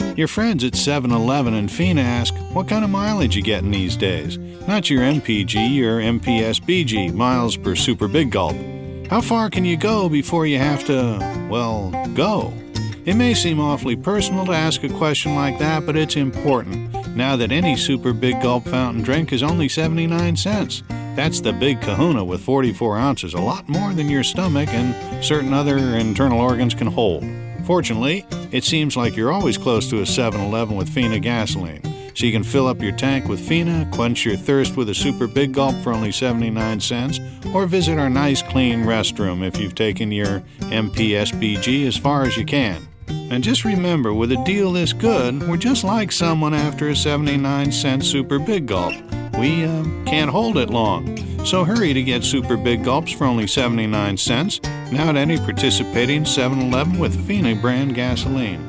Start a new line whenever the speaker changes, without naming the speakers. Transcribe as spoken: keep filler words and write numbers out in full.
Your friends at seven eleven and Fina ask, what kind of mileage you getting these days? Not your M P G or M P S B G, miles per super big gulp. How far can you go before you have to, well, go? It may seem awfully personal to ask a question like that, but it's important, now that any super big gulp fountain drink is only seventy-nine cents. That's the big kahuna with forty-four ounces, a lot more than your stomach and certain other internal organs can hold. Fortunately, it seems like you're always close to a seven eleven with Fina gasoline, so you can fill up your tank with Fina, quench your thirst with a super big gulp for only seventy-nine cents, or visit our nice clean restroom if you've taken your M P S B G as far as you can. And just remember, with a deal this good, we're just like someone after a seventy-nine cent super big gulp. We uh, can't hold it long. So hurry to get super big gulps for only seventy-nine cents, now at any participating seven eleven with Fina brand gasoline.